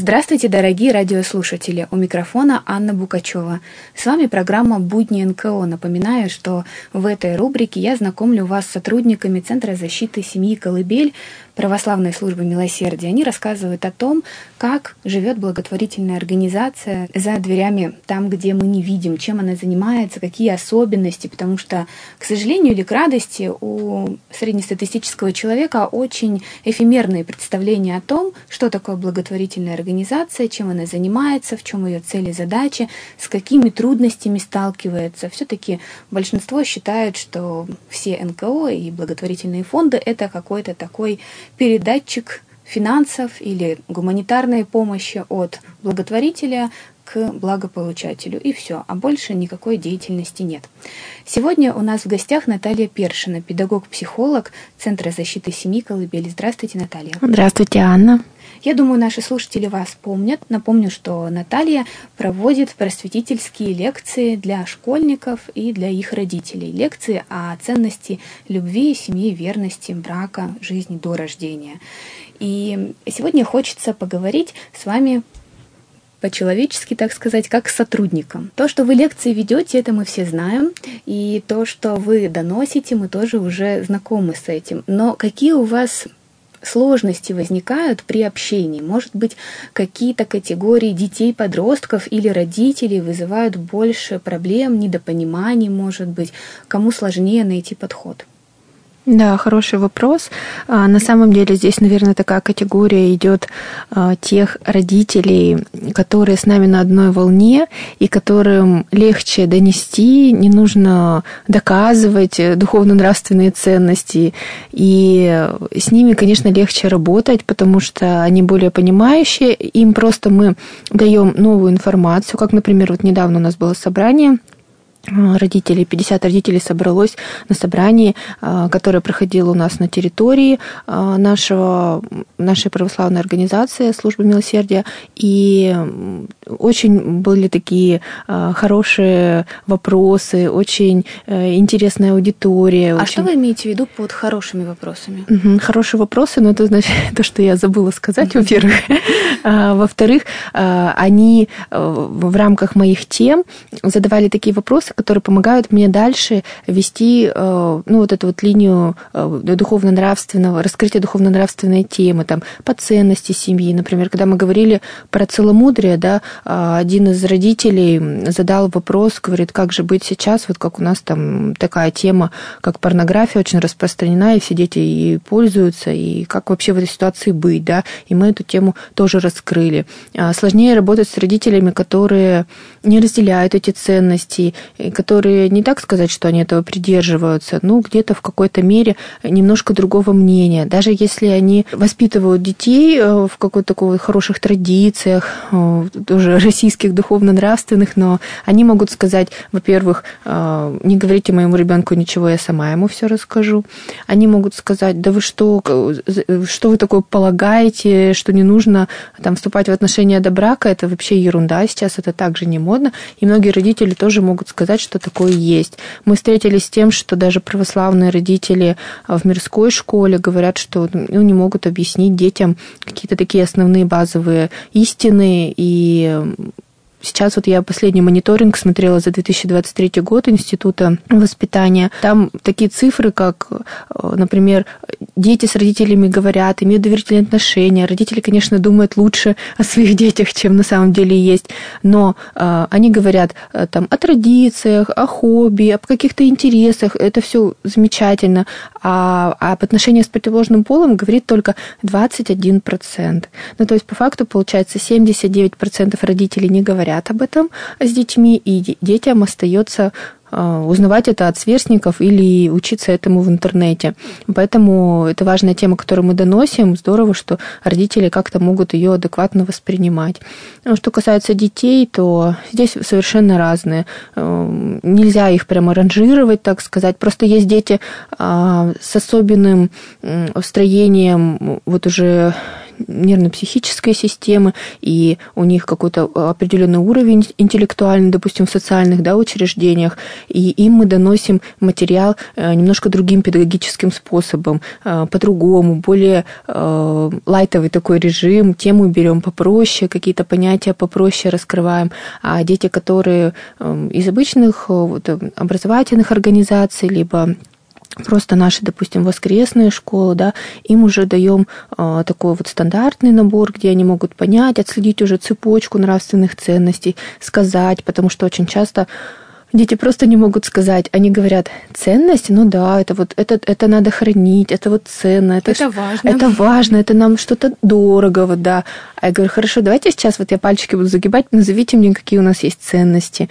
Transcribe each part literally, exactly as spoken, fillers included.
Здравствуйте, дорогие радиослушатели! У микрофона Анна Букачева. С вами программа «Будни эн ка о». Напоминаю, что в этой рубрике я знакомлю вас с сотрудниками Центра защиты семьи «Колыбель» Православной службы милосердия. Они рассказывают о том, как живет благотворительная организация за дверями, там, где мы не видим, чем она занимается, какие особенности, потому что, к сожалению или к радости, у среднестатистического человека очень эфемерные представления о том, что такое благотворительная организация, чем она занимается, в чем ее цели, задачи, с какими трудностями сталкивается. Все-таки большинство считает, что все эн ка о и благотворительные фонды — это какой-то такой передатчик финансов или гуманитарной помощи от благотворителя к благополучателю. И все, а больше никакой деятельности нет. Сегодня у нас в гостях Наталья Першина, педагог-психолог Центра защиты семьи «Колыбель». Здравствуйте, Наталья. Здравствуйте, Анна. Я думаю, наши слушатели вас помнят. Напомню, что Наталья проводит просветительские лекции для школьников и для их родителей. Лекции о ценности любви, семьи, верности, брака, жизни до рождения. И сегодня хочется поговорить с вами по-человечески, так сказать, как с сотрудником. То, что вы лекции ведете, это мы все знаем, и то, что вы доносите, мы тоже уже знакомы с этим. Но какие у вас сложности возникают при общении? Может быть, какие-то категории детей, подростков или родителей вызывают больше проблем, недопониманий, может быть, кому сложнее найти подход? Да, хороший вопрос. На самом деле здесь, наверное, такая категория идет тех родителей, которые с нами на одной волне и которым легче донести, не нужно доказывать духовно-нравственные ценности. И с ними, конечно, легче работать, потому что они более понимающие. Им просто мы даем новую информацию, как, например, вот недавно у нас было собрание родителей, пятьдесят родителей собралось на собрании, которое проходило у нас на территории нашего, нашей православной организации Службы милосердия. И очень были такие хорошие вопросы, очень интересная аудитория. А очень... что вы имеете в виду под хорошими вопросами? Угу, хорошие вопросы, но это значит то, что я забыла сказать, во-первых. Во-вторых, они в рамках моих тем задавали такие вопросы, которые помогают мне дальше вести ну, вот эту вот линию духовно-нравственного, раскрытия духовно-нравственной темы, там, по ценности семьи. Например, когда мы говорили про целомудрие, да, один из родителей задал вопрос, говорит, как же быть сейчас, вот как у нас там такая тема, как порнография очень распространена, и все дети и пользуются, и как вообще в этой ситуации быть, да, и мы эту тему тоже раскрыли. Сложнее работать с родителями, которые не разделяют эти ценности, которые не так сказать, что они этого придерживаются, но где-то в какой-то мере немножко другого мнения. Даже если они воспитывают детей в какой-то такой хороших традициях, тоже российских духовно-нравственных, но они могут сказать, во-первых, не говорите моему ребенку ничего, я сама ему все расскажу. Они могут сказать, да вы что, что вы такое полагаете, что не нужно там вступать в отношения до брака, это вообще ерунда, сейчас это также не модно. И многие родители тоже могут сказать, что такое есть. Мы встретились с тем, что даже православные родители в мирской школе говорят, что ну, не могут объяснить детям какие-то такие основные базовые истины. И сейчас вот я последний мониторинг смотрела за две тысячи двадцать третий год Института воспитания. Там такие цифры, как, например, дети с родителями говорят, имеют доверительные отношения. Родители, конечно, думают лучше о своих детях, чем на самом деле есть. Но э, они говорят э, там, о традициях, о хобби, об каких-то интересах. Это все замечательно. А, а об отношениях с противоположным полом говорит только двадцать один процент. Ну, то есть, по факту, получается, семьдесят девять процентов родителей не говорят об этом с детьми, и детям остается узнавать это от сверстников или учиться этому в интернете. Поэтому это важная тема, которую мы доносим. Здорово, что родители как-то могут ее адекватно воспринимать. Что касается детей, то здесь совершенно разные. Нельзя их прямо ранжировать, так сказать. Просто есть дети с особенным строением вот уже нервно-психической системы, и у них какой-то определенный уровень интеллектуальный, допустим, в социальных, да, учреждениях, и им мы доносим материал немножко другим педагогическим способом, по-другому, более лайтовый такой режим, тему берем попроще, какие-то понятия попроще раскрываем, а дети, которые из обычных вот, образовательных организаций, либо просто наши, допустим, воскресные школы, да, им уже даем э, такой вот стандартный набор, где они могут понять, отследить уже цепочку нравственных ценностей, сказать, потому что очень часто дети просто не могут сказать. Они говорят, ценность, ну да, это вот это, это надо хранить, это вот ценно, это, это важно. Это важно, это нам что-то дорого, вот, да. А я говорю, хорошо, давайте сейчас вот я пальчики буду загибать, назовите мне, какие у нас есть ценности.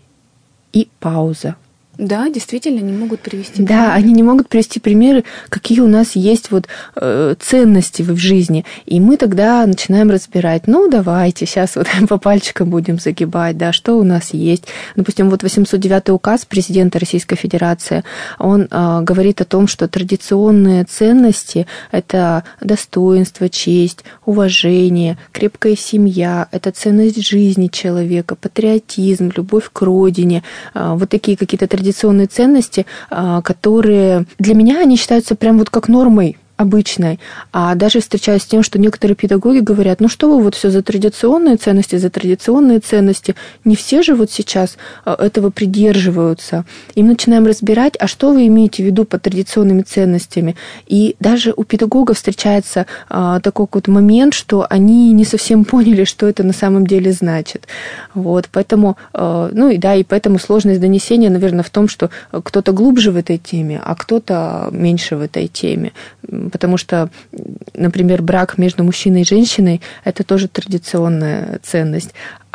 И пауза. Да, действительно, не могут привести примеры. Да, они не могут привести примеры, какие у нас есть вот э, ценности в жизни. И мы тогда начинаем разбирать, ну, давайте, сейчас вот по пальчикам будем загибать, да, что у нас есть. Допустим, вот восемьсот девятый указ президента Российской Федерации, он э, говорит о том, что традиционные ценности – это достоинство, честь, уважение, крепкая семья, это ценность жизни человека, патриотизм, любовь к родине, э, вот такие какие-то традиционные традиционные ценности, которые для меня они считаются прям вот как нормой обычной, а даже встречаюсь с тем, что некоторые педагоги говорят, ну что вы вот все за традиционные ценности, за традиционные ценности, не все же вот сейчас этого придерживаются. И мы начинаем разбирать, а что вы имеете в виду под традиционными ценностями. И даже у педагогов встречается а, такой вот момент, что они не совсем поняли, что это на самом деле значит. Вот, поэтому, а, ну и да, и поэтому сложность донесения, наверное, в том, что кто-то глубже в этой теме, а кто-то меньше в этой теме. Потому что, например, брак между мужчиной и женщиной – это тоже традиционная ценность,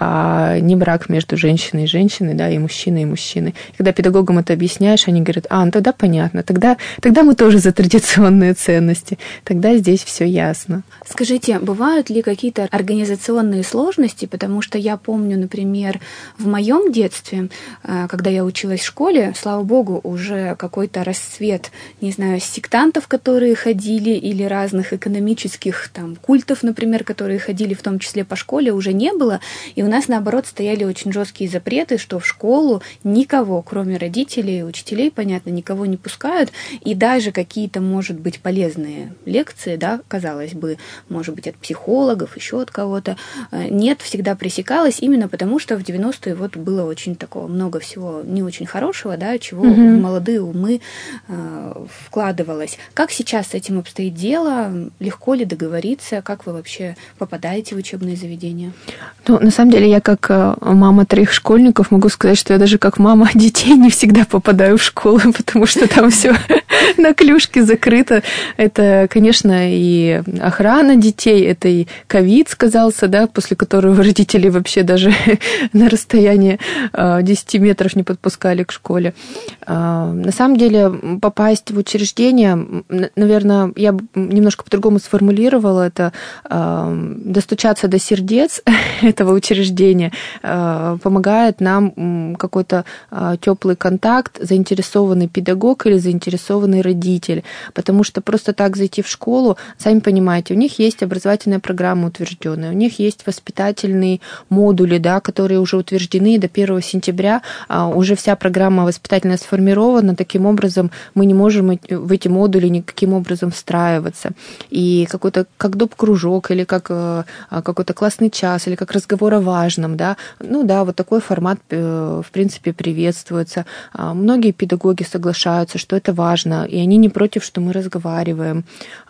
а не брак между женщиной и женщиной, да, и мужчиной и мужчиной. И когда педагогам это объясняешь, они говорят, а, ну тогда понятно, тогда, тогда мы тоже за традиционные ценности, тогда здесь все ясно. Скажите, бывают ли какие-то организационные сложности, потому что я помню, например, в моем детстве, когда я училась в школе, слава богу, уже какой-то расцвет, не знаю, сектантов, которые ходили, или разных экономических там культов, например, которые ходили в том числе по школе, уже не было, и у нас, наоборот, стояли очень жесткие запреты, что в школу никого, кроме родителей и учителей, понятно, никого не пускают, и даже какие-то, может быть, полезные лекции, да, казалось бы, может быть, от психологов, еще от кого-то, нет, всегда пресекалось, именно потому, что в девяностые вот было очень такого много всего не очень хорошего, да, чего mm-hmm. в молодые умы э, вкладывалось. Как сейчас с этим обстоит дело? Легко ли договориться? Как вы вообще попадаете в учебные заведения? Ну, на самом деле, я как мама троих школьников могу сказать, что я даже как мама детей не всегда попадаю в школу, потому что там все на клюшке закрыто. Это, конечно, и охрана детей, это и ковид сказался, да, после которого родители вообще даже на расстоянии десять метров не подпускали к школе. На самом деле, попасть в учреждение, наверное, я бы немножко по-другому сформулировала это, достучаться до сердец этого учреждения помогает нам какой-то теплый контакт, заинтересованный педагог или заинтересованный родитель, потому что просто так зайти в школу, сами понимаете, у них есть образовательная программа утвержденная, у них есть воспитательные модули, да, которые уже утверждены, до первого сентября уже вся программа воспитательная сформирована, таким образом мы не можем в эти модули никаким образом встраиваться. И какой-то как доп. Кружок или как какой-то классный час, или как разговор о важном, да, ну да, вот такой формат, в принципе, приветствуется. Многие педагоги соглашаются, что это важно, и они не против, что мы разговариваем.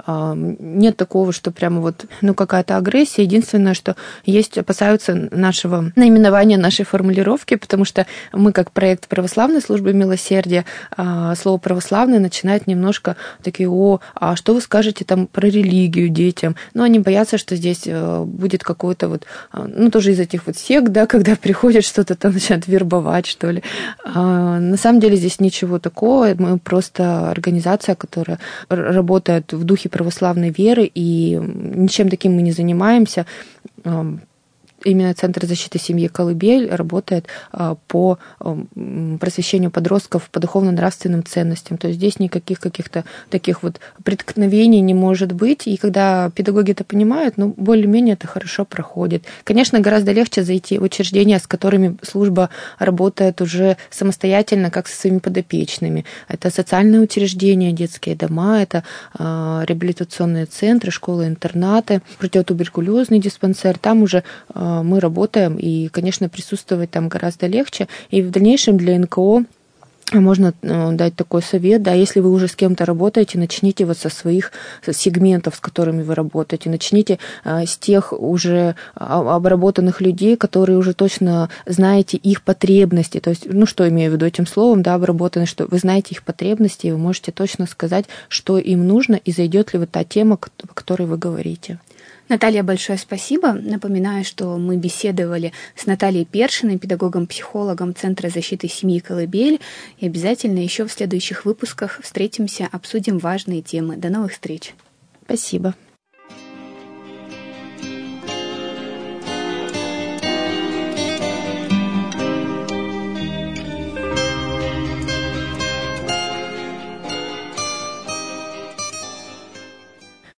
Нет такого, что прямо вот, ну, какая-то агрессия. Единственное, что есть, опасаются нашего наименования, нашей формулировки, потому что мы, как проект православной службы милосердия, слово православное начинает немножко такие, о, а что вы скажете там про религию детям? Ну, они боятся, что здесь будет какой-то вот, ну, тоже из этих вот сект, да, когда приходят что-то там начинают вербовать, что ли. А на самом деле здесь ничего такого, мы просто организация, которая работает в духе православной веры, и ничем таким мы не занимаемся. именно Центр защиты семьи «Колыбель» работает по просвещению подростков по духовно-нравственным ценностям. То есть здесь никаких каких-то таких вот преткновений не может быть. И когда педагоги это понимают, ну, более-менее это хорошо проходит. Конечно, гораздо легче зайти в учреждения, с которыми служба работает уже самостоятельно, как со своими подопечными. Это социальные учреждения, детские дома, это реабилитационные центры, школы-интернаты, противотуберкулезный диспансер. Там уже мы работаем, и, конечно, присутствовать там гораздо легче. И в дальнейшем для эн ка о можно дать такой совет, да, если вы уже с кем-то работаете, начните вот со своих сегментов, с которыми вы работаете, начните с тех уже обработанных людей, которые уже точно знаете их потребности, то есть, ну, что имею в виду этим словом, да, обработанные, что вы знаете их потребности, и вы можете точно сказать, что им нужно, и зайдет ли вот та тема, о которой вы говорите. Наталья, большое спасибо. Напоминаю, что мы беседовали с Натальей Першиной, педагогом-психологом Центра защиты семьи «Колыбель». И обязательно еще в следующих выпусках встретимся, обсудим важные темы. До новых встреч. Спасибо.